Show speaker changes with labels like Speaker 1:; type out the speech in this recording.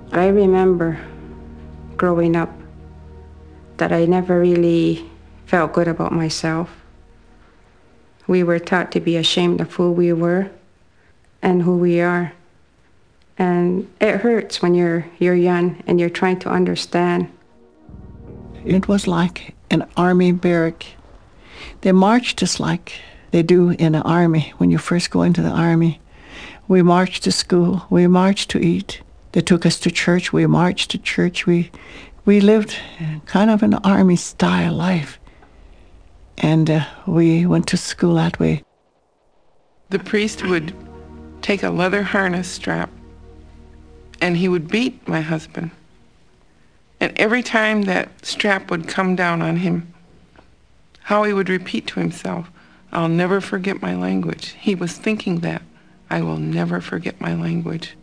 Speaker 1: I remember growing up that I never really felt good about myself. We were taught to be ashamed of who we were and who we are. And it hurts when you're young and you're trying to understand.
Speaker 2: It was like an army barrack. They marched just like they do in the army when you first go into the army. We marched to school. We marched to eat. They took us to church. We marched to church. We lived kind of an army-style life. And we went to school that way.
Speaker 3: The priest would take a leather harness strap and he would beat my husband. And every time that strap would come down on him, how he would repeat to himself, "I'll never forget my language." He was thinking that, "I will never forget my language."